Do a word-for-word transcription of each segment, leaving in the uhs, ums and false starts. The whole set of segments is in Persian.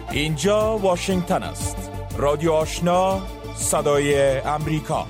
اینجا واشنگتن است. رادیو آشنا، صدای امریکا.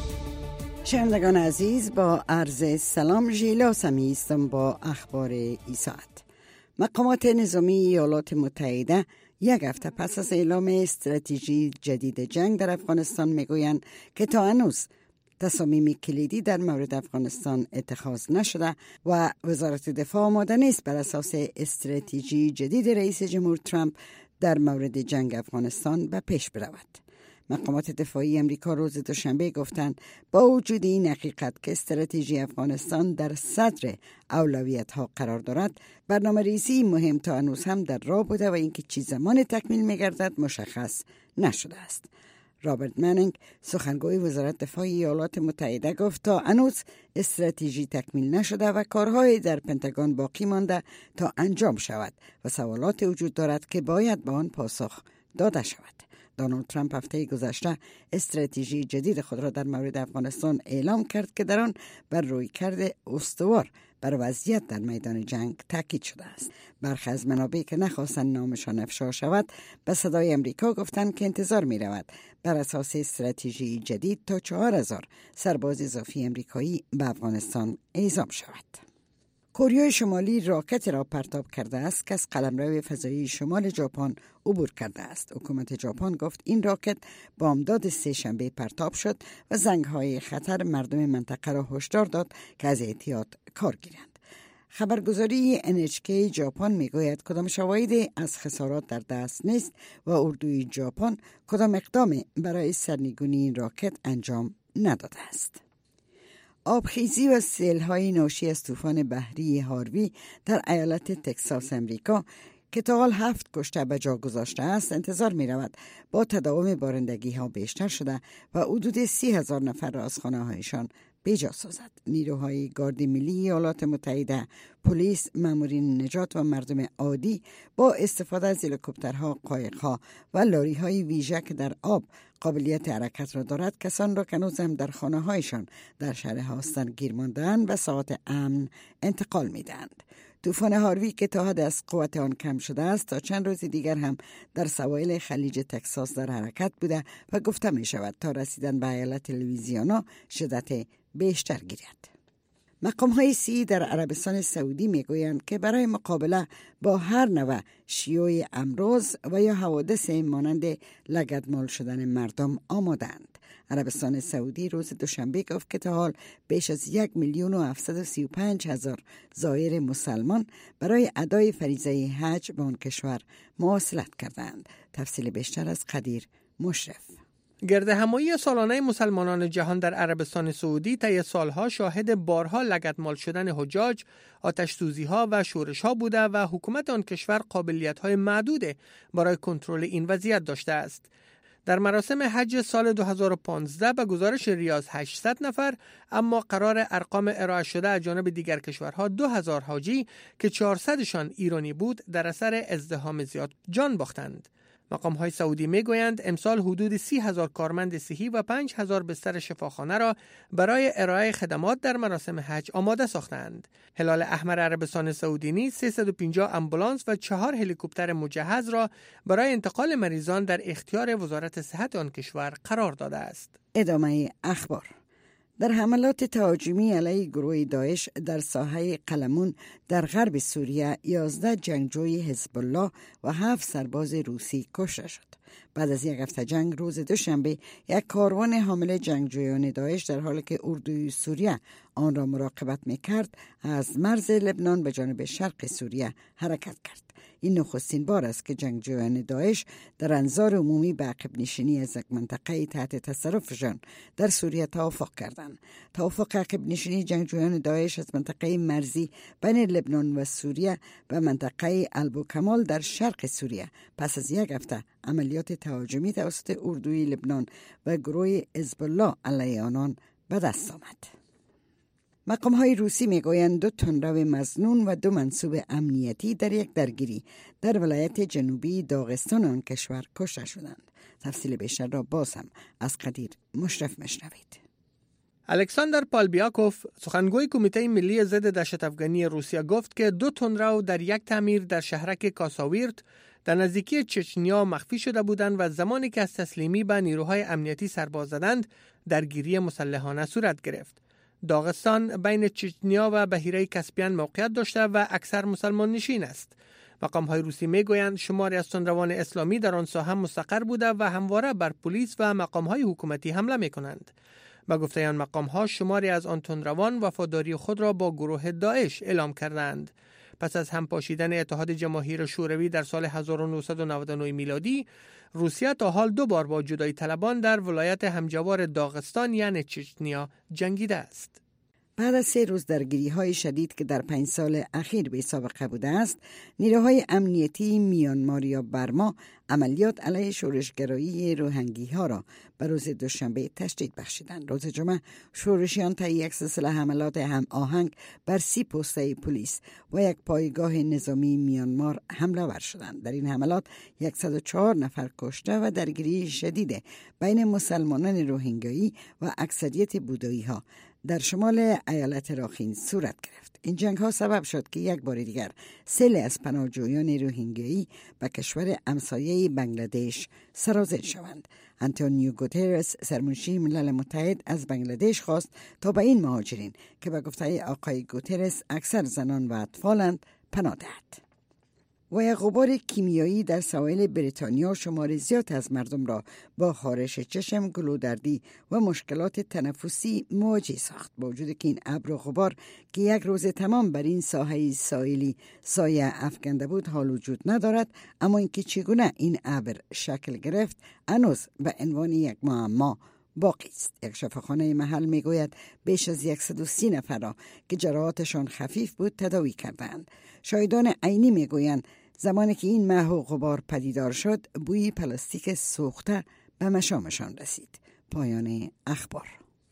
شنوندگان عزیز، با عرض سلام، ژیلا سمی هستم با اخبار این ساعت. مقامات نظامی ایالات متحده یک هفته پس از اعلام استراتژی جدید جنگ در افغانستان میگویند که تا هنوز تصامیم کلیدی در مورد افغانستان اتخاذ نشده و وزارت دفاع آماده نیست بر اساس استراتژی جدید رئیس جمهور ترامپ در مورد جنگ افغانستان به پیش برود. مقامات دفاعی امریکا روز دوشنبه گفتند با وجود این حقیقت که استراتژی افغانستان در صدر اولویت ها قرار دارد، برنامه ریزی مهم تا هنوز هم در راه بوده و اینکه چه زمان تکمیل می‌گردد مشخص نشده است. رابرت منینگ، سخنگوی وزارت دفاع ایالات متحده، گفت تا هنوز استراتژی تکمیل نشده و کارهای در پنتاگون باقی مانده تا انجام شود و سوالات وجود دارد که باید به آن پاسخ داده شود. دونالد ترامپ هفته گذشته استراتژی جدید خود را در مورد افغانستان اعلام کرد که در آن بر رویکرد استوار بر وضعیت در میدان جنگ تاکید شده است. برخی از منابع که نخواستند نامشان افشا شود به صدای امریکا گفتند که انتظار می رود بر اساس استراتژی جدید تا چهار هزار سرباز اضافی امریکایی به افغانستان اعزام شود. کره شمالی راکت را پرتاب کرده است که از قلمرو فضایی شمال ژاپن عبور کرده است. حکومت ژاپن گفت این راکت بامداد سه شنبه پرتاب شد و زنگ‌های خطر مردم منطقه را هشدار داد که از احتیاط کار گیرند. خبرگزاری ان اچ کی ژاپن میگوید کدام شواهدی از خسارات در دست نیست و اردوی ژاپن کدام اقدام برای سرنگونی این راکت انجام نداده است. آبخیزی و سیل‌های ناشی از طوفان بحری هاروی در ایالت تگزاس امریکا که تا حال هفت کشته به جا گذاشته است انتظار می رود با تداوم بارندگی ها بیشتر شده و حدود سی هزار نفر را از خانه هایشان بیجا سازد. نیروهای گارد ملی ایالات متحده، پلیس، مامورین نجات و مردم عادی با استفاده از هلیکوپترها، قایق‌ها و لاری‌های ویژه که در آب قابلیت حرکت را دارد، کسان را که هنوز هم در خانه هایشان در شهر هاستن گیر مانده‌اند به ساحات امن انتقال می‌دهند. طوفان هاروی که تا حد از قوت آن کم شده است تا چند روز دیگر هم در سواحل خلیج تگزاس در حرکت بوده و گفته می شود تا رسیدن به ایالت لوئیزیانا شدت بیشتر گیرد. مقام های سی در عربستان سعودی می گویند که برای مقابله با هر نوع شیوع امراض و یا حوادث مانند لگدمال شدن مردم آمادند. عربستان سعودی روز دوشنبه گفت که تا حال بیش از یک میلیون و هفتصد و سی و پنج هزار زائر مسلمان برای ادای فریضه حج به آن کشور مواصلت کردند. تفصیل بیشتر از قدیر مشرف. گردهمایی سالانه مسلمانان جهان در عربستان سعودی طی سالها شاهد بارها لگدمال شدن حجاج، آتش سوزی‌ها و شورش‌ها بوده و حکومت آن کشور قابلیت‌های محدود برای کنترل این وضعیت داشته است. در مراسم حج سال دو هزار و پانزده به گزارش ریاض هشتصد نفر، اما قرار ارقام ارائه شده از جانب دیگر کشورها دو هزار حاجی که چهارصدشان ایرانی بود در اثر ازدحام زیاد جان باختند. مقام‌های سعودی می‌گویند امسال حدود سی هزار کارمند صحی و پنج هزار بستر شفاخانه را برای ارائه خدمات در مراسم حج آماده ساختند. هلال احمر عربستان سعودی نیز سیصد و پنجاه آمبولانس و چهار هلیکوپتر مجهز را برای انتقال مریضان در اختیار وزارت صحت آن کشور قرار داده است. ادامه اخبار. در حملات تهاجمی علیه گروه داعش در ساحه قلمون در غرب سوریه یازده جنگجوی حزب الله و هفت سرباز روسی کشته شد. بعد از یک هفته جنگ روز دوشنبه یک کاروان حامل جنگجویان داعش در حالی که اردوی سوریه آن را مراقبت می‌کرد از مرز لبنان به جانب شرق سوریه حرکت کرد. این نخستین بار است که جنگجویان داعش در انظار عمومی به عقب نشینی از یک منطقه تحت تصرفشان در سوریه توافق کردند. توافق عقب نشینی جنگجویان داعش از منطقه مرزی بین لبنان و سوریه به منطقه البوکمال در شرق سوریه پس از یک هفته عملیات تهاجمی توسط اردوی لبنان و گروه حزب الله علیه آنان به دست آمد. مقام‌های روسی میگویند دو تندرو مظنون و دو منصوب امنیتی در یک درگیری در ولایت جنوبی داغستان آن کشور کشته شدند. تفصیل بیشتر را باز هم از قدیر مشرف مشنوید. الکساندر پالبیاکوف، سخنگوی کمیته ملی ضد دهشت افغانی روسیه، گفت که دو تندرو در یک تعمیر در شهرک کاساویرت در نزدیکی چچنیا مخفی شده بودند و زمانی که از تسلیمی به نیروهای امنیتی سرباز زدند درگیری مسلحانه صورت گرفت. داغستان بین چچنیا و بحیره کاسپیان موقعیت داشته و اکثر مسلمان نشین است. مقام‌های روسی میگویند شماری از تندروان اسلامی در آن ساحه مستقر بوده و همواره بر پلیس و مقام‌های حکومتی حمله می‌کنند. با گفته آن مقام‌ها شماری از آن تندروان وفاداری خود را با گروه داعش اعلام کردند. پس از همپاشیدن اتحاد جماهیر شوروی در سال هزار و نهصد و نود و نه میلادی، روسیه تا حال دو بار با جدایی طلبان در ولایت همجوار داغستان یعنی چچنیا جنگیده است. بعد از سه روز درگیری های شدید که در پنج سال اخیر بی سابقه بوده است، نیروهای امنیتی میانمار یا برما عملیات علیه شورشگرایی روهنگی ها را به روز دوشنبه تشدید بخشیدند. روز جمعه شورشیان طی یک سلسله حملات هم آهنگ بر سی پسته پلیس و یک پایگاه نظامی میانمار حمله ور شدند. در این حملات صد و چهار نفر کشته و درگیری شدید بین مسلمانان روهینگایی و اکثریت بودایی ها در شمال ایالت راخین صورت گرفت. این جنگ ها سبب شد که یک بار دیگر سیل از پناهجویان روهینگایی به کشور همسایه بنگلادش سرازیر شوند. آنتونیو گوترس سرمنشی ملل متحد از بنگلادش خواست تا به این مهاجرین که به گفته آقای گوترس اکثر زنان و اطفالند پناه دهد. و یک غبار کیمیایی در سواحل بریتانیا شمار زیاد از مردم را با خارش چشم، گلودردی و مشکلات تنفسی مواجه ساخت. با وجود که این ابر و غبار که یک روز تمام بر این ساحل ساحلی سایه افکنده بود حال وجود ندارد، اما اینکه چگونه این ابر شکل گرفت هنوز به عنوان یک معما باقی است. یک شفاخانه محل میگوید بیش از صد و سی نفر را که جراحاتشان خفیف بود تداوی کردند. شاهدان عینی میگویند زمانی که این مه و غبار پدیدار شد بوی پلاستیک سوخته به مشامشان رسید. پایان اخبار.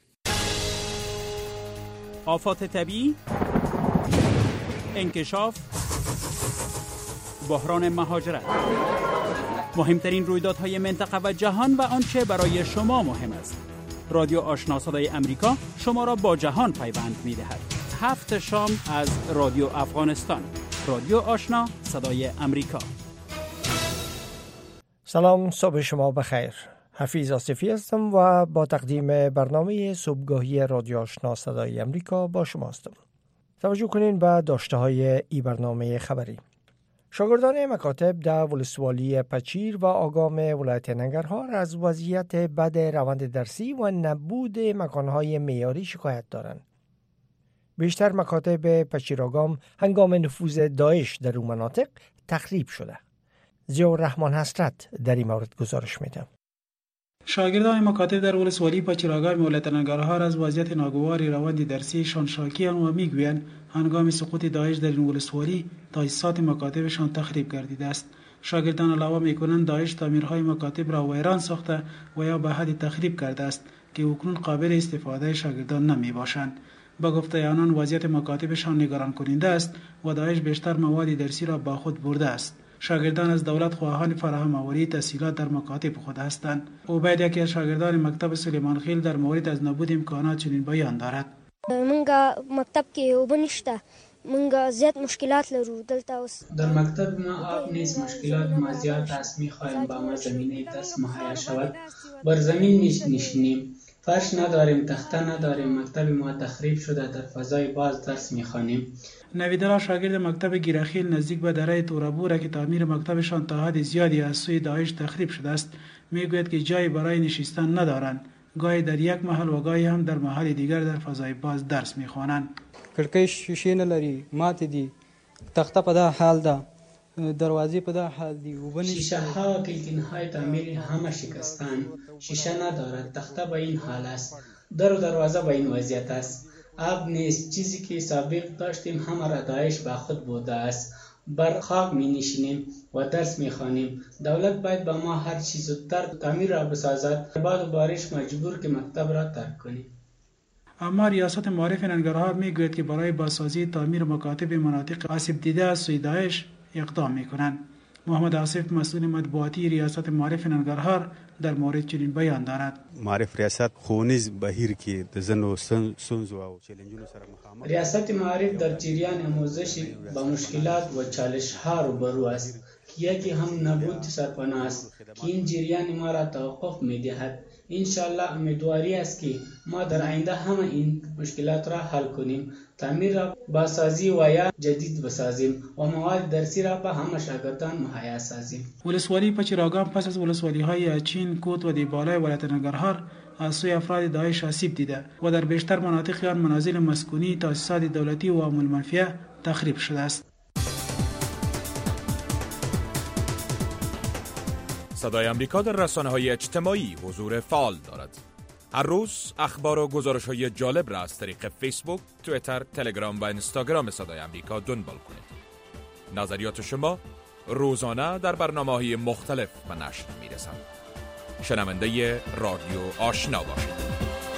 آفات طبیعی، انکشاف، بحران مهاجرت، مهمترین رویدادهای منطقه و جهان و آنچه برای شما مهم است. رادیو آشنا صدای امریکا شما را با جهان پیوند می‌دهد. هفت شام از رادیو افغانستان. رادیو آشنا صدای امریکا. سلام، صبح شما بخیر. حفیظ آصفی هستم و با تقدیم برنامه صبحگاهی رادیو آشنا صدای امریکا با شما هستم. توجه کنین به داشته های ای برنامه خبری. شاگردان مکاتب در ولسوالی پچیر و آگام ولایت ننگرهار از وضعیت بد روند درسی و نبود مکانهای معیاری شکایت دارند. بیشتر مکاتب پچیر آگام هنگام نفوذ داعش در اون مناطق تخریب شده. ضیاءالرحمن حسرت در این مورد گزارش میده. شاگردان مکاتب در ولسوالی پچیراگام ولایت ننگرهار از وضعیت ناگوار روند درسیشان شاکی‌اند و میگویند هنگام سقوط داعش در این ولسوالی تاسیسات مکاتبشان تخریب گردیده است. شاگردان علاوه میکنند داعش تعمیرهای مکاتب را ویران ساخته و یا به حد تخریب کرده است که اکنون قابل استفاده شاگردان نمی باشند. با گفته آنان وضعیت مکاتبشان نگران کننده است و داعش بیشتر مواد درسی را با خود برده است. شاگردان از دولت خواهان فراهم آوری تسهیلات در مکاتب خود هستند. عبید یکی از شاگردان مکتب سلیمان خیل در مورد از نبود امکانات چنین بیان دارد. منګه مکتب کې اوبه نشته، منګه زیات مشکلات لرو دلته اوس. در مکتب ما آب نیست، مشکلات ما زیاد است. می‌خوایم با ما زمینه درس مهیا شود. بر زمین نشینیم، فرش نداریم، تخته نداریم. مکتب ما تخریب شده، در فضای باز درس می‌خوانیم. نویدرا شاگرد مکتب گیرخیل نزدیک به دره تورابوره که تعمیر مکتبشان تا حد زیادی از سوی داعش تخریب شده است میگوید که جایی برای نشستن ندارند. گاهی در یک محل و گاهی هم در محل دیگر در فضای باز درس میخوانند. کړکۍ شیشې نه لري، ماتې دي، تخته په دا حال ده، دروازې په دا حال دي. شیشه ها و کلکین های تعمیر همه شکستند. شیشه ندارد، تخته به این حال است، در و دروازه به این وضعیت است. آب نیست، چیزی که سابق داشتیم همه را داعش با خود برده است. بر خاک می نشینیم و درس می خوانیم. دولت باید با ما هر چیز زودتر تعمیر را بسازد. بعد بارش مجبور که مکتب را ترک کنیم. اما ریاست معارف ننگرهار می گوید که برای بازسازی تعمیر مکاتب مناطق آسیب دیده از سوی داعش اقدام می کنند. محمد آصف مسئول مطبوعاتی ریاست معارف ننگرهار در مورد چنین بیان دارد. معارف ریاست خونیز بهیر کې د زنو سنزو او چیلنجونو سره مخامخ. ریاست معارف در جریان آموزش با مشکلات و چالش ها روبرو است. یکی هم نبود سرپناه است که این جریان ما را توقف می‌دهد. انشالله امیدواری است که ما در آینده همه این مشکلات را حل کنیم، تعمیر را بازسازی و یا جدید بسازیم و مواد درسی را به همه شاگردان مهیا سازیم. ولسوالی پچراگان پس از ولسوالی‌های چین، کوت و دیبالای ولایت ننگرهار از سوی افراد داعش آسیب دیده و در بیشتر مناطق آن منازل مسکونی، تاسیسات دولتی و عوامل منفیه تخریب شده است. صدای امریکا در رسانه‌های اجتماعی حضور فعال دارد. هر روز اخبار و گزارش‌های جالب را از طریق فیسبوک، توییتر، تلگرام و اینستاگرام صدای امریکا دنبال کنید. نظریات شما روزانه در برنامه‌های مختلف به نشر می‌رسند. شنونده رادیو آشنا باشید.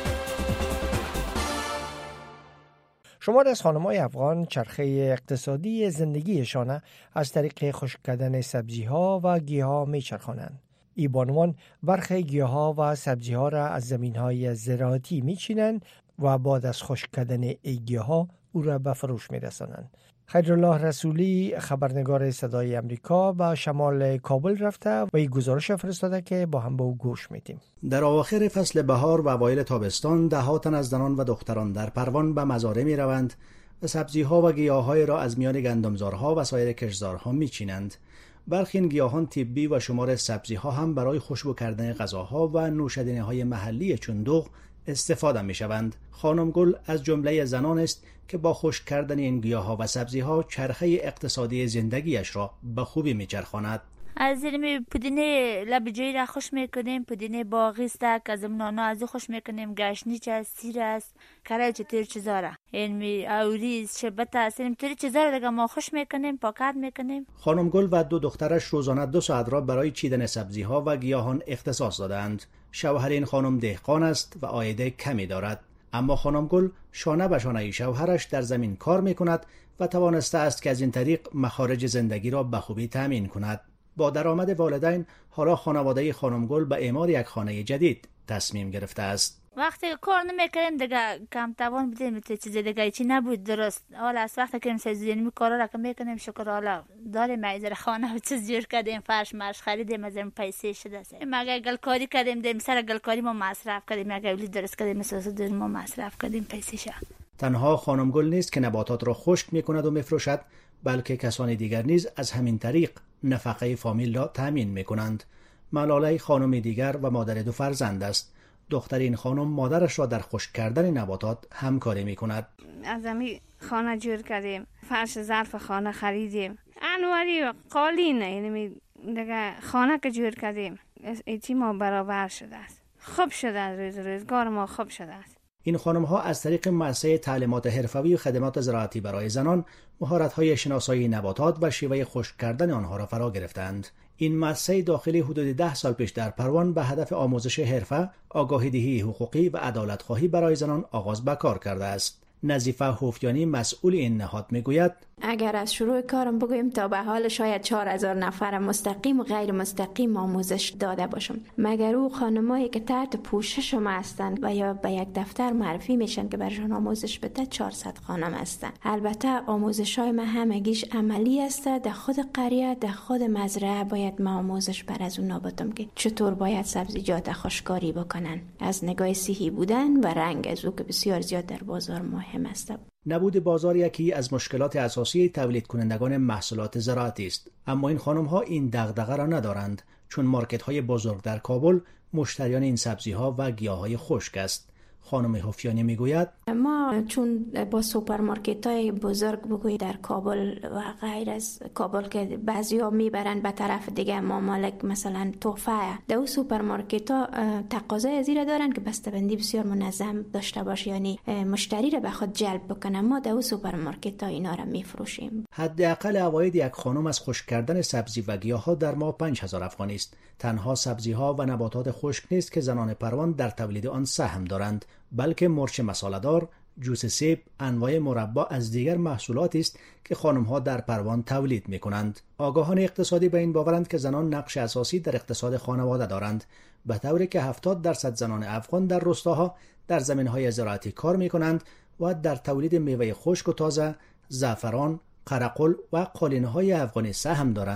شمار از خانم‌های افغان چرخه اقتصادی زندگیشان از طریق خشک کردن سبزی‌ها و گیاها می‌چرخانند. ای بانوان برخی گیاها و سبزی‌ها را از زمین‌های زراعتی می‌چینند و بعد از خشک کردن ای گیاها او را به فروش می‌رسانند. خیرالله رسولی خبرنگار صدای امریکا به شمال کابل رفته و این گزارش فرستاده که با هم به او گوش میدیم. در اواخر فصل بهار و اوایل تابستان ده تن از زنان و دختران در پروان به مزارع می روند و سبزی‌ها و گیاه‌های را از میان گندمزارها و سایر کشتزارها می‌چینند. برخی این گیاهان طبی و شمار سبزی‌ها هم برای خوشبو کردن غذاها و نوشیدنی‌های محلی چون دوغ استفاده می‌شوند. خانم گل از جمله زنان است که با خشک کردن این گیاه‌ها و سبزی‌ها چرخه اقتصادی زندگیش را به خوبی می‌چرخاند. از این پودینه لبجوی را خوش میکنیم، پودینه باغی است که از نانا از خوش میکنیم، گشنیج است، سیر است، کره چطور چیزا را این می اوریز شبت است، این طوری چیزا را دیگه ما خوش میکنیم، پاکت میکنیم. خانم گل و دو دخترش روزانه دو ساعت را برای چیدن سبزی‌ها و گیاهان اختصاص دادند. شوهر این خانم دهقان است و عاید کمی دارد، اما خانم گل شانه به شانه شوهرش در زمین کار میکند و توانسته است که از این طریق مخارج زندگی را به خوبی تامین کند. با درآمد والدین حالا خانواده خانم گل به اعمار یک خانه جدید تصمیم گرفته است. وقتی کار نمیکردیم دیگه کم توان بودیم، چیز دیگه چی نبود درست. حالا از وقتی که سازی کارا را که میکنیم شکر حالا داریم میذاره خانه و چیز جور کردیم، فرش مرش خریدیم، از این پیسه شده است. مگه گلکاری کردیم، دیم سر گلکاری ما مصرف کردیم، مگه ولی درست کردیم مثلا دیم ما مصرف کردیم پیسه شد. تنها خانم گل نیست که نباتات را خشک میکند و میفروشد، بلکه کسان دیگر نیز از همین طریق نفقه فامیل را تامین میکنند. ملاله خانم دیگر و مادر دو فرزند است. دختر این خانم مادرش را در خشک کردن نباتات همکاری میکند. از همین خانه جور کردیم، فرش ظرف خانه خریدیم، انواری قالین، یعنی دیگه خانه که جور کردیم ایتی ما برابر شده است، خوب شده است، روز روزگار ما خوب شده است. این خانم ها از طریق مؤسسه تعلیمات حرفوی و خدمات زراعتی برای زنان مهارت های شناسایی نباتات و شیوه خشک کردن آنها را فرا گرفتند. این مؤسسه داخلی حدود ده سال پیش در پروان به هدف آموزش حرفه، آگاهی دهی حقوقی و عدالت خواهی برای زنان آغاز به کار کرده است. نظیفه هوفیانی مسئول این نهاد میگوید اگر از شروع کارم بگویم تا به حال شاید چهار هزار نفر مستقیم و غیر مستقیم آموزش داده باشم، مگر او خانمایی که تحت پوشش ما هستند و یا به یک دفتر معرفی میشن که برشان آموزش بده چهارصد خانم هستند. البته آموزش های ما همگیش عملی است، در خود قریه در خود مزرعه باید ما آموزش بر از اون بدم که چطور باید سبزیجات خشکاری بکنن، از نگاه صحی بودن و رنگ از او که بسیار زیاد در بازار مهم است. نبود بازار یکی از مشکلات اساسی تولید کنندگان محصولات زراعتی است، اما این خانم ها این دغدغه را ندارند، چون مارکت های بزرگ در کابل مشتریان این سبزی ها و گیاه های خشک است. خانم هوفیانی میگوید ما چون با سوپرمارکت های بزرگ بگوی در کابل و غیر از کابل که بعضی ها میبرن به طرف دیگه ممالک مثلا تحفه، در اون سوپرمارکت ها تقاضای از این دارن که بسته‌بندی بسیار منظم داشته باشه، یعنی مشتری را به خود جلب بکنه. ما در اون سوپرمارکت ها اینا را میفروشیم. حداقل عواید یک خانم از خشک کردن سبزی و گیاه ها در ماه پنج هزار افغانی است. تنها سبزی ها و نباتات خشک نیست که زنان پروان در تولید آن سهم دارند، بلکه مرچ مساله‌دار، جوس سیب، انواع مربا از دیگر محصولاتی است که خانم‌ها در پروان تولید می‌کنند. آگاهان اقتصادی به این باورند که زنان نقش اساسی در اقتصاد خانواده دارند، به طوری که هفتاد درصد زنان افغان در روستاها در زمین‌های زراعتی کار می‌کنند و در تولید میوه خشک و تازه، زعفران، قرقل و قالینه‌های افغانی سهم دارند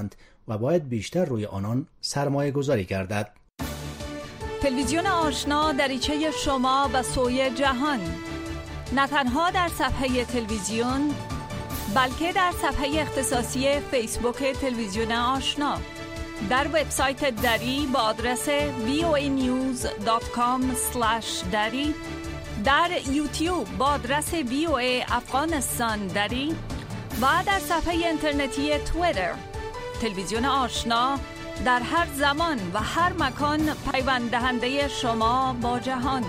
و باید بیشتر روی آنان سرمایه گذاری گردد. تلویزیون آشنا دریچه شما و سوی جهان، نه تنها در صفحه تلویزیون بلکه در صفحه اختصاصی فیسبوک تلویزیون آشنا، در وبسایت دری با آدرس وی او ای نیوز دات کام اسلش دری، در یوتیوب با آدرس وی او ای افغانستان دری و در صفحه اینترنتی توییتر. تلویزیون آشنا در هر زمان و هر مکان پیوند دهنده شما با جهان.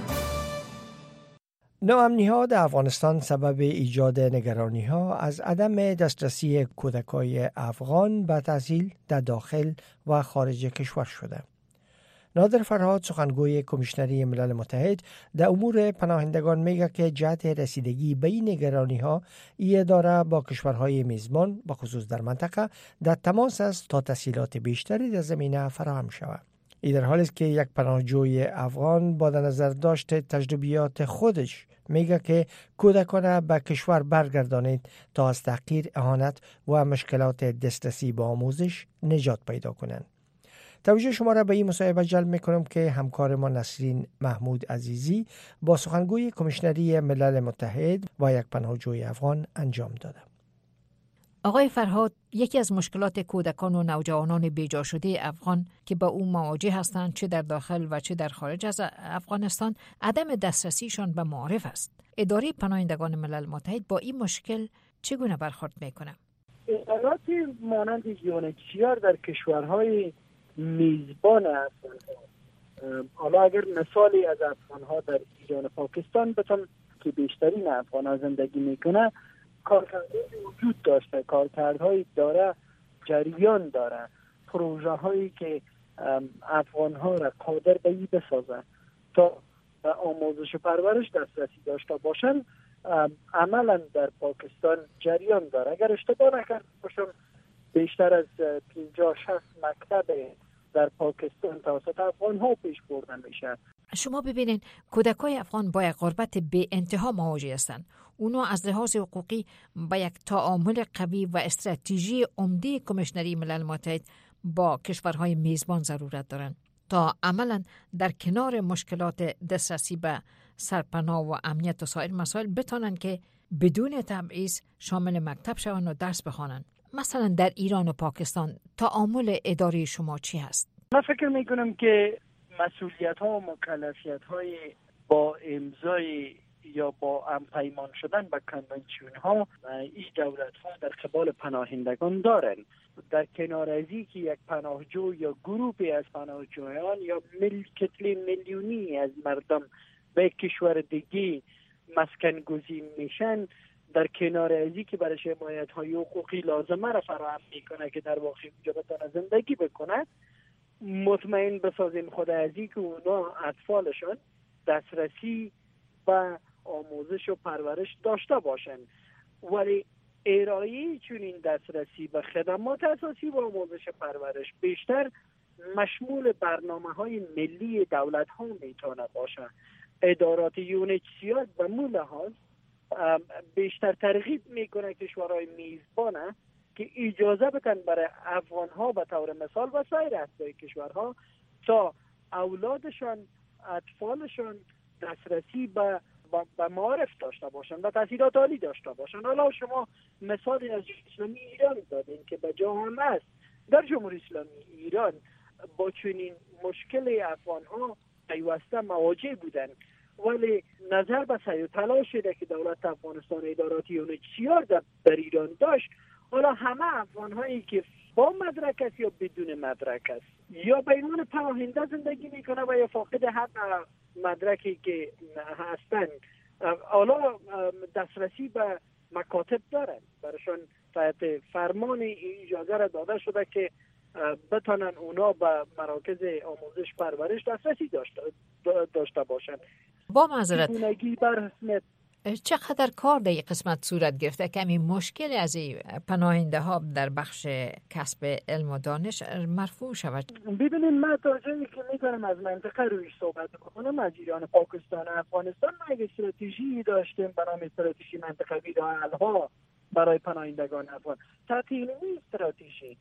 ناامنی‌ها در افغانستان سبب ایجاد نگرانی‌ها از عدم دسترسی کودکان افغان به تحصیل در داخل و خارج کشور شده. نادر فرهاد، سخنگوی کمیشنری ملل متحد در امور پناهندگان، میگه که جهت رسیدگی به این نگرانی‌ها این اداره با کشورهای میزبان به خصوص در منطقه در تماس است تا تسهیلات بیشتری در زمینه فراهم شود. این در حالی است که یک پناهجوی افغان با در نظر داشت تجربیات خودش میگه که کودکان به کشور برگردانید تا از تحقیر، اهانت و مشکلات دسترسی به آموزش نجات پیدا کنند. توجه شما را به این مصاحبه جلب میکنم که همکار ما نسرین محمود عزیزی با سخنگوی کمیشنری ملل متحد و یک پناهجوی افغان انجام داده. آقای فرهاد، یکی از مشکلات کودکان و نوجوانان بیجا شده افغان که با او مواجه هستند، چه در داخل و چه در خارج از افغانستان، عدم دسترسیشان به معارف است. اداره پناهندگان ملل متحد با این مشکل چگونه برخورد میکنه؟ ادارات مانند یونیچیار در کشورهای میزبان افغان‌ها، حالا اگر مثالی از افغان‌ها در ایران پاکستان بتون که بیشترین افغان‌ها زندگی میکنه، کارکردهای وجود داشته، کارکردهایی داره، جریان داره، پروژه هایی که افغان ها را قادر به این بسازه تا به آموزش و پرورش دسترسی داشته باشن. عملا در پاکستان جریان داره. اگر اشتباه نکرده باشم بیشتر از پنجاه شصت مکتب در پاکستان توسط افغان ها پیش برده میشه. شما ببینید کودکای افغان با یک غربت به انتها مواجه هستند. اونا از لحاظ حقوقی با یک تعامل قوی و استراتژی عمده کمیشنری ملل متحد با کشورهای میزبان ضرورت دارند تا عملا در کنار مشکلات دسترسی به سرپناه و امنیت و سایر مسائل بتونن که بدون تبعیض شامل مکتب شوند و درس بخوانند. مثلا در ایران و پاکستان تعامل اداره شما چی هست؟ من فکر میکنم که مسئولیت ها و مکلفیت های با امضای یا با هم پیمان شدن به کنونسیون ها این دولت ها در قبال پناهندگان دارن. در کنار از این که یک پناهجو یا گروهی از پناهجویان یا مل... کتله میلیونی از مردم به کشور دیگه مسکن گزین میشن، در کنار از این که برای حمایت های حقوقی لازمه را فراهم میکنه که در واقع اونجا بتونه زندگی بکنه، مطمئن بسازیم خود از این که اونا اطفالشان دسترسی و آموزش و پرورش داشته باشند. ولی ارائه چون این دسترسی به خدمات اساسی و آموزش پرورش بیشتر مشمول برنامه های ملی دولت ها میتونه باشه. ادارات یونیچیار به مو لحاظ بیشتر ترغیب میکنه کشورهای میزبانه که اجازه بدن برای افغان ها به طور مثال و سایر اعضای کشورها تا اولادشان، اطفالشان دسترسی به به معارف داشته باشن و تحصیلات عالی داشته باشن. حالا شما مثالی از اسلامی ایران دادین که به جا هم است. در جمهوری اسلامی ایران با چنین مشکل افغان ها پیوسته مواجه بودن، ولی نظر به سعی و تلاش شده که دولت افغانستان ادارات یونیچیار در ایران داشت. حالا همه افغان هایی که با مدرک است یا بدون مدرک است یا به عنوان پناهنده زندگی میکنه و یا فاقد حق مدرکی که هستن، حالا دسترسی به مکاتب دارن، برایشان تحت فرمان اجازه را داده شده که بتانن اونا به مراکز آموزش پرورش دسترسی داشته داشته باشن. با معذرت بر چقدر کار در این قسمت صورت گرفته که همین مشکل از این پناهنده ها در بخش کسب علم و دانش مرفوع شود؟ ببینید من تا جایی که میتونم از منطقه رویش صحبت بکنم، از ایران، پاکستان، افغانستان ما یک استراتژی داشتیم به نام استراتژی منطقوی راه حل‌ها برای پناهندگان افغان. تحت این استراتژی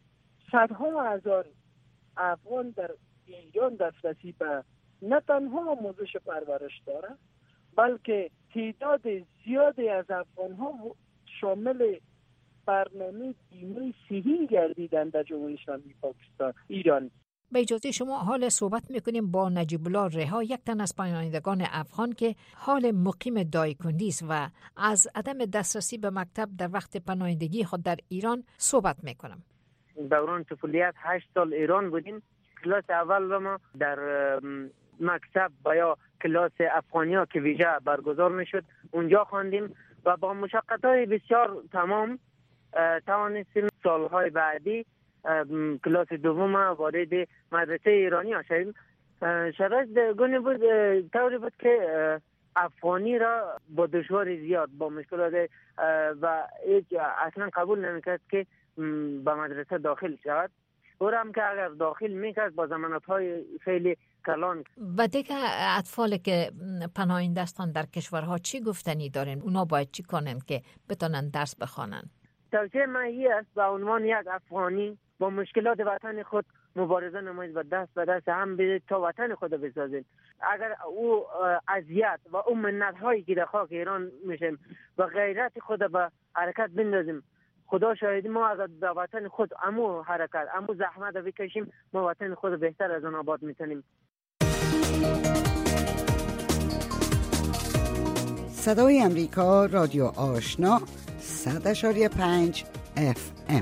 صدها هزار افغان در ایران دسترسی به نه تنها آموزش و پرورش داره، بلکه تعداد زیادی از افغان ها شامل برنامه بیمه صحی گردیدند در جمهوری اسلامی پاکستان ایران. به اجازه شما حال صحبت میکنیم با نجیب الله رها، یک تن از پناهندگان افغان که حال مقیم دایکندی است و از عدم دسترسی به مکتب در وقت پناهندگی خود در ایران صحبت میکنم. دوران طفولیت هشت سال ایران بودیم. کلاس اول رو ما در مکتب و یا کلاس افغانیا که ویژه برگزار میشد اونجا خواندیم و با مشقت‌های بسیار تمام توانستیم سالهای بعدی کلاس دوم وارد مدرسه ایرانی شدیم. شرایط گونه بود طوری بود که افغانی را با دشواری زیاد با مشکلات و اصلا قبول نمیکرد که به مدرسه داخل شود. او هم که اگر داخل میکرد با ضمانت‌های خیلی کلان. و دیگه اطفال که پناهنده هستند در کشورها چی گفتنی دارن؟ اونا باید چی کنن که بتونن درس بخوانن؟ توصیه من این است به عنوان یک افغانی با مشکلات وطن خود مبارزه نمایید و دست به دست هم بدید تا وطن خود بسازید. اگر او اذیت و اون منت‌هایی که در خاک ایران میشیم و غیرت خود به حرکت بندازیم، خدا شاهد ما اگر در وطن خود امو حرکت امو زحمت بکشیم، ما وطن خود بهتر از آن آباد میتونیم. صدای امریکا، رادیو آشنا، صد اشاری پنج اف ام.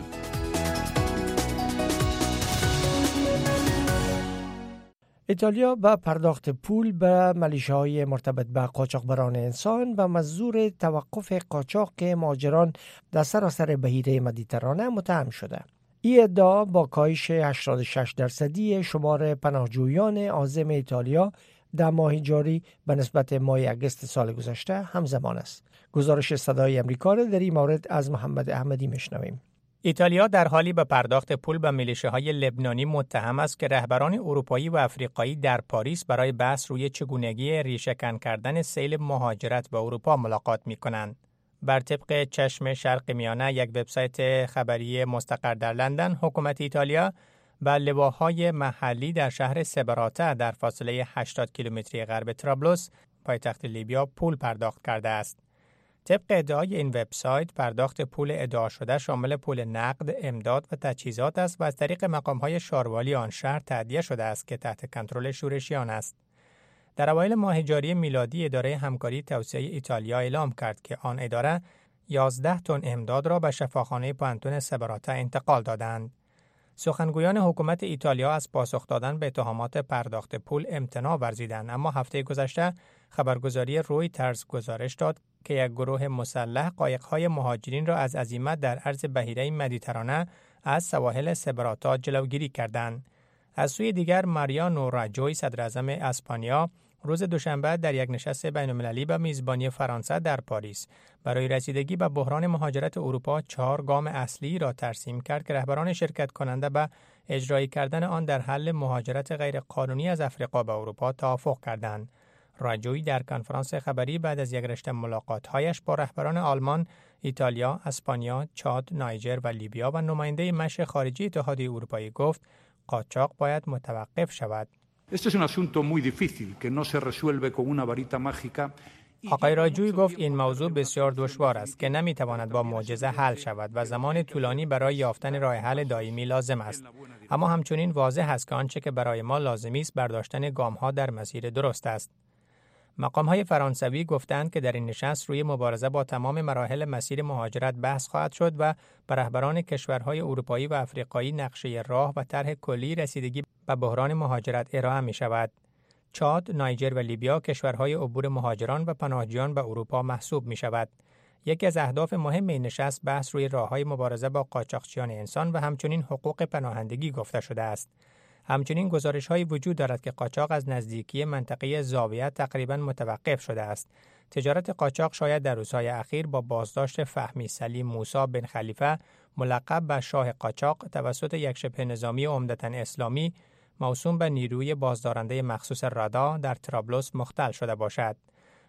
ایتالیا به پرداخت پول به ملیشه‌های مرتبط به قاچاقبران انسان و منظور توقف قاچاق مهاجران در سراسر بحیره مدیترانه متهم شده. این ادعا با کاهش هشتاد و شش درصدی شمار پناهجویان عازم ایتالیا در ماه جاری به نسبت ماه اگست سال گذشته همزمان است. گزارش صدای امریکا را در این مورد از محمد احمدی میشنویم. ایتالیا در حالی به پرداخت پول به میلیشه‌های لبنانی متهم است که رهبران اروپایی و افریقایی در پاریس برای بحث روی چگونگی ریشه‌کن کردن سیل مهاجرت به اروپا ملاقات می‌کنند. بر طبق چشم شرق میانه، یک وبسایت خبری مستقر در لندن، حکومت ایتالیا به لواهای محلی در شهر سبراتا در فاصله هشتاد کیلومتری غرب طرابلس، پایتخت لیبیا، پول پرداخت کرده است. طبق ادعای این وبسایت، پرداخت پول ادعا شده شامل پول نقد، امداد و تجهیزات است و از طریق مقام‌های شاروالی آن شهر تأدیه شده است که تحت کنترل شورشیان است. در اوایل ماه جاری میلادی، اداره همکاری توسعه ایتالیا اعلام کرد که آن اداره یازده تن امداد را به شفاخانه پانتون سبراتا انتقال دادند. سخنگویان حکومت ایتالیا از پاسخ دادن به اتهامات پرداخت پول امتناع ورزیدند، اما هفته گذشته خبرگزاری رویترز گزارش داد که یک گروه مسلح قایق‌های مهاجرین را از عزیمت در عرض بحیره مدیترانه از سواحل سبراتا جلوگیری کردند. از سوی دیگر، ماریانو راجوی، صدراعظم اسپانیا، روز دوشنبه در یک نشست بین‌المللی به میزبانی فرانسه در پاریس برای رسیدگی به بحران مهاجرت اروپا چهار گام اصلی را ترسیم کرد که رهبران شرکت کننده به اجرایی کردن آن در حل مهاجرت غیرقانونی از افریقا به اروپا توافق کردند. راجوی در کنفرانس خبری بعد از یک رشته ملاقات‌هایش با رهبران آلمان، ایتالیا، اسپانیا، چاد، نایجر و لیبیا و نماینده مشی خارجی اتحادیه اروپایی گفت قاچاق باید متوقف شود. Este es un asunto muy difícil que no se resuelve con una varita mágica. آقای راجوی گفت این موضوع بسیار دشوار است که نمیتواند با معجزه حل شود و زمان طولانی برای یافتن راه حل دائمی لازم است. اما همچنین واضح است که آنچه که برای ما لازمی است برداشتن گام‌ها در مسیر درست است. مقام‌های فرانسوی گفتند که در این نشست روی مبارزه با تمام مراحل مسیر مهاجرت بحث خواهد شد و به رهبران کشورهای اروپایی و افریقایی نقشه راه و طرح کلی رسیدگی به بحران مهاجرت ارائه می‌شود. چاد، نایجر و لیبیا کشورهای عبور مهاجران و پناهجویان به اروپا محسوب می‌شود. یکی از اهداف مهم این نشست بحث روی راه‌های مبارزه با قاچاقچیان انسان و همچنین حقوق پناهندگی گفته شده است. همچنین گزارش‌هایی وجود دارد که قاچاق از نزدیکی منطقه زاویه تقریباً متوقف شده است. تجارت قاچاق شاید در روزهای اخیر با بازداشت فهمی سلیم موسی بن خلیفه ملقب به شاه قاچاق توسط یک شبه نظامی عمدتاً اسلامی موسوم به نیروی بازدارنده مخصوص رادا در طرابلس مختل شده باشد.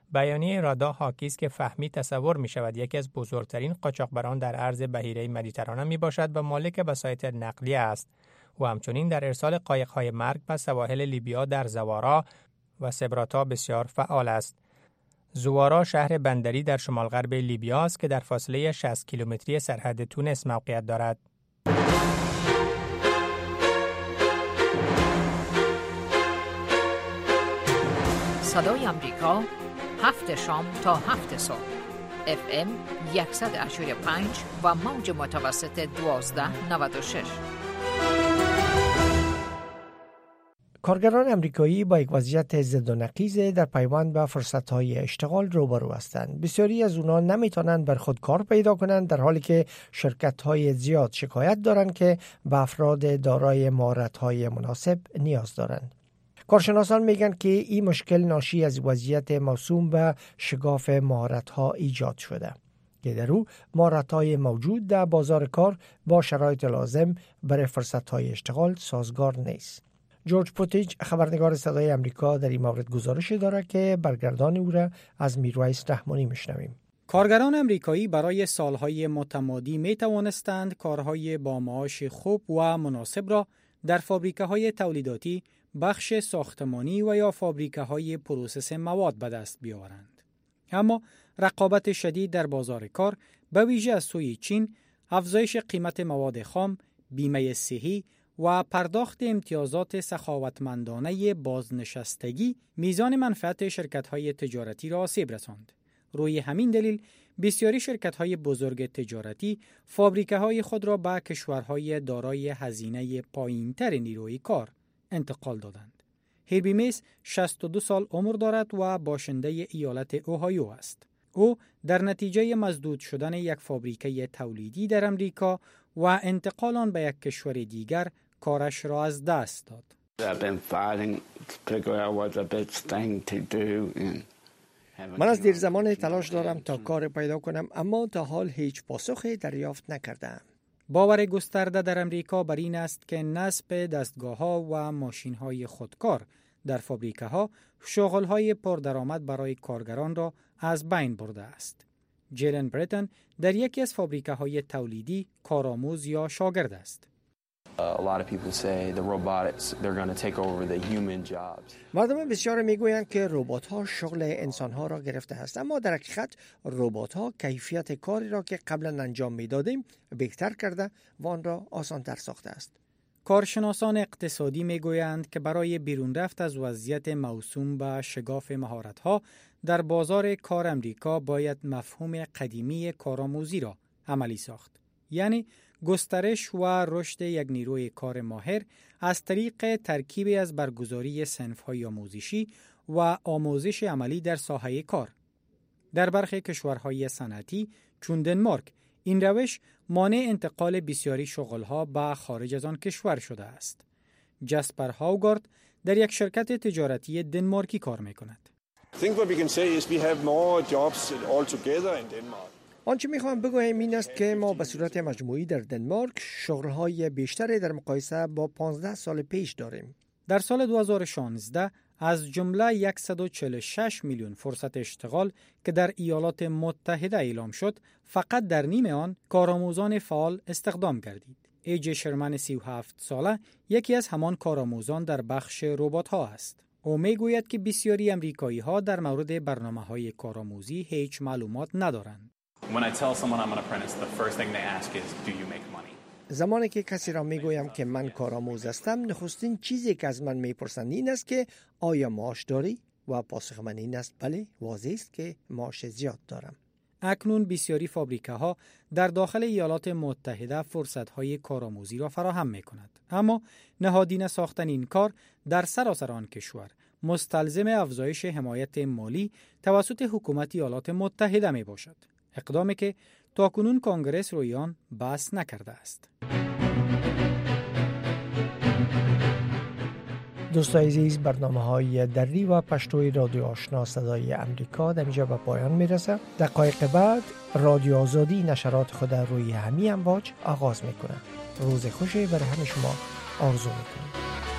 بیانیه رادا حاکی است که فهمی تصور می شود یکی از بزرگترین قاچاقبران در عرض بحیره مدیترانه می باشد و مالک وسایط نقلیه است و همچنین در ارسال قایق‌های مرگ به سواحل لیبیا در زوارا و سبراتا بسیار فعال است. زوارا شهر بندری در شمال غرب لیبیا است که در فاصله شصت کیلومتری سرحد تونس موقعیت دارد. صدای آمریکا، هفت شام تا هفت صبح، اف ام صد و هشتاد و پنج و موج متوسط دوازده نود و شش. کارگران امریکایی با یک وضعیت ضد و نقیض در پیوند به فرصت‌های اشتغال روبرو هستند. بسیاری از اونها نمیتونند بر خود کار پیدا کنند، در حالی که شرکت‌های زیاد شکایت دارند که به افراد دارای مهارت‌های مناسب نیاز دارند. کارشناسان میگن که این مشکل ناشی از وضعیت موسوم به شگاف مهارت‌ها ایجاد شده که در او مهارت‌های موجود در بازار کار با شرایط لازم برای فرصت‌های اشتغال سازگار نیست. جورج پوتیج خبرنگار صدای امریکا در این مورد گزارش دارد که برگردان او را از میرویس رحمانی میشنویم. کارگران امریکایی برای سالهای متمادی می توانستند کارهای با معاش خوب و مناسب را در فابریکه‌های تولیداتی، بخش ساختمانی و یا فابریکه‌های پروسس مواد به دست بیاورند. اما رقابت شدید در بازار کار به ویژه از سوی چین، افزایش قیمت مواد خام، بیمه صحی و پرداخت امتیازات سخاوتمندانه بازنشستگی میزان منفعت شرکت‌های تجارتی را آسیب رساند. روی همین دلیل بسیاری شرکت‌های بزرگ تجارتی فابریکه‌های خود را به کشورهای دارای هزینه پایین‌تر نیروی کار انتقال دادند. هربی میس شصت و دو سال عمر دارد و باشنده ایالت اوهایو است. او در نتیجه مسدود شدن یک فابریکه تولیدی در امریکا و انتقال آن به یک کشور دیگر کارش را از دست داد. من از دیر زمان تلاش دارم تا کار پیدا کنم، اما تا حال هیچ پاسخی دریافت نکردم. باور گسترده در امریکا بر این است که نصب دستگاه‌ها و ماشین‌های خودکار در فابریکه‌ها شغل‌های پردرآمد برای کارگران را از بین برده است. جیلن بریتن در یکی از فابریکه‌های تولیدی کارآموز یا شاگرد است. مردم بسیار میگویند که ربات‌ها شغل انسان‌ها را گرفته است، اما در حقیقت ربات‌ها کیفیت کاری را که قبلا انجام می‌دادیم بهتر کرده و آن را آسان‌تر ساخته است. کارشناسان اقتصادی میگویند که برای بیرون رفت از وضعیت موسوم به شگاف مهارت‌ها در بازار کار امریکا باید مفهوم قدیمی کارآموزی را عملی ساخت، یعنی گسترش و رشد یک نیروی کار ماهر از طریق ترکیبی از برگزاری صنف‌های آموزشی و آموزش عملی در ساحه کار. در برخی کشورهای صنعتی چون دنمارک این روش مانع انتقال بسیاری شغل‌ها به خارج از آن کشور شده است. جاسپر هاوگارد در یک شرکت تجارتی دنمارکی کار می‌کند. آنچه میخوام بگویم این است که ما به صورت مجموعی در دنمارک شغل‌های بیشتری در مقایسه با پانزده سال پیش داریم. در سال دو هزار و شانزده از جمله صد و چهل و شش میلیون فرصت اشتغال که در ایالات متحده اعلام شد، فقط در نیم آن کارآموزان فعال استخدام گردید. ایجی شرمن سی و هفت ساله یکی از همان کارآموزان در بخش ربات‌ها است. او میگوید که بسیاری امریکایی‌ها در مورد برنامه‌های کارآموزی هیچ معلومات ندارند. When I tell someone I'm an apprentice, the first thing they ask is, do you make money? زمانی که کسی را میگویم که من کارآموز هستم، نخستین چیزی که از من میپرسند این است که آیا معاش داری؟ و پاسخ من این است بله، واضح است که معاش زیاد دارم. اکنون بسیاری فابریکه‌ها در داخل ایالات متحده فرصت‌های کارآموزی را فراهم می‌کند، اما نهادینه ساختن این کار در سراسر آن کشور مستلزم افزایش حمایت مالی توسط حکومت ایالات متحده میباشد، اقدامی که تاکنون کنگره روی آن بحث نکرده است. دوستان عزیز، برنامه‌های دری و پشتوی رادیو آشنا صدای امریکا در اینجا به پایان میرسه. دقایق بعد رادیو آزادی نشرات خود روی همین امواج آغاز میکنه. روز خوشی برای همه شما آرزو میکنم.